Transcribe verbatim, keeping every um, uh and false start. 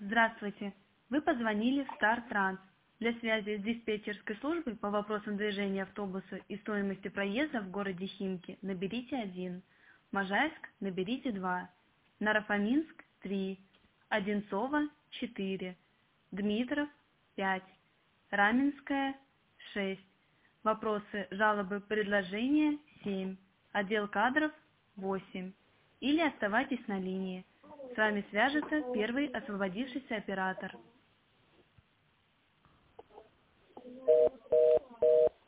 Здравствуйте. Вы позвонили в Star Trans. Для связи с диспетчерской службой по вопросам движения автобуса и стоимости проезда в городе Химки наберите один. Можайск наберите два. Наро-Фоминск три. Одинцово четыре. Дмитров пять. Раменское шесть. Вопросы, жалобы, предложения семь. Отдел кадров восемь. Или оставайтесь на линии. С вами свяжется первый освободившийся оператор.